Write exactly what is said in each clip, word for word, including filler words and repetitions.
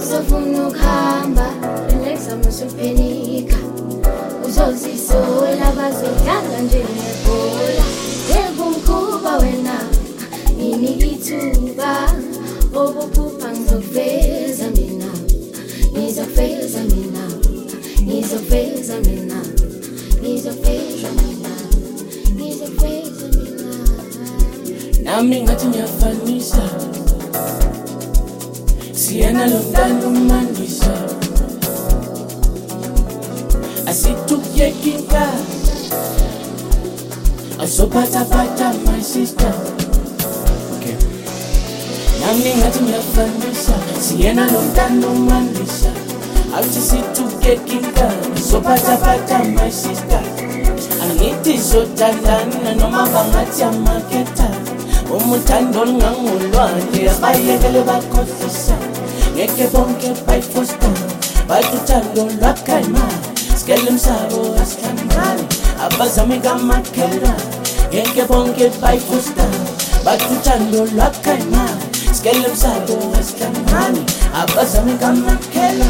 usofuna ukuhamba relaxa musupenika uzozisola bazodlala nje nebhola yebumkhuba wena inikithuba obuphupha ngizofeza mina ngizofeza mina ngizofeza mina ngizofeza mina ngizofeza mina nami ngathi ngiyafanisa siyena lo mntana umandisa asithuyekinga azophathaphatha my sister okay. Nami ngathi ngiyafanisa siyena lo mntana umandisa asithuyekinga azophathaphatha my sister angithi zothandana noma bangathi amaketha umuthando ngangolwandle abayekele bakhohlisa ngeke bonke bayifosta bathi uthando lwakhayima sikele msabo asihlangani abazame ngamakhela ngeke bonke bayifosta bathi uthando lwakhayima sikele msabo asihlangani abazame ngamakhela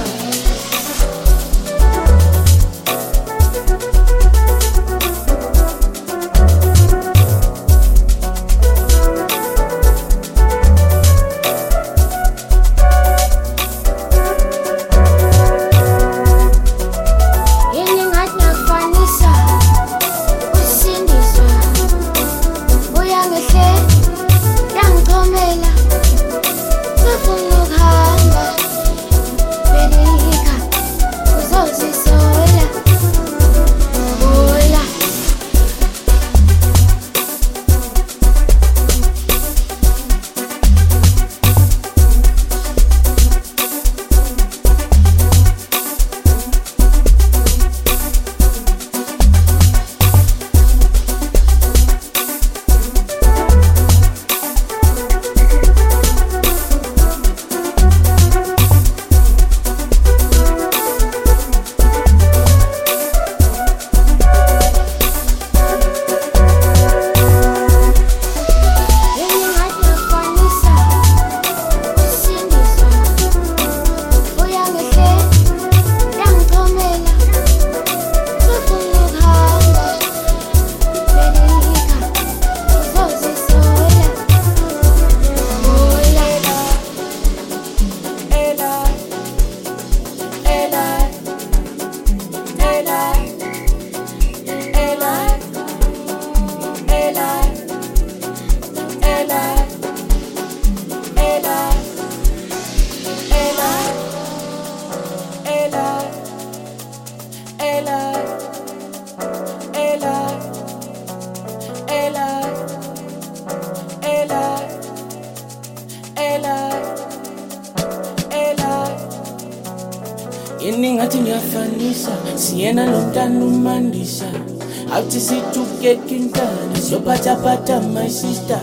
Yini ngathi ngiyafanisa siyena lo mntana umandisa awuthi sithuyekinkani siyophathaphatha my sister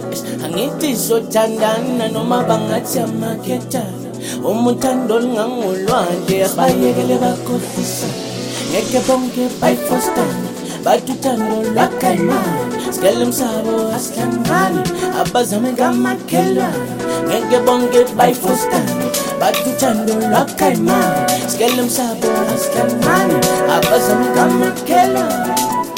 angithi zothandana noma bangathi amaketha umuthando ngangolwandle abayekele bakhohlisa ngeke bonke bayifosta bathi uthando lwakhayima sikele msabo asihlangani abazame ngamakhela ngeke bonke bayifosta bathi uthando lwakhayima sikele msabo asihlangani abazame ngamakhela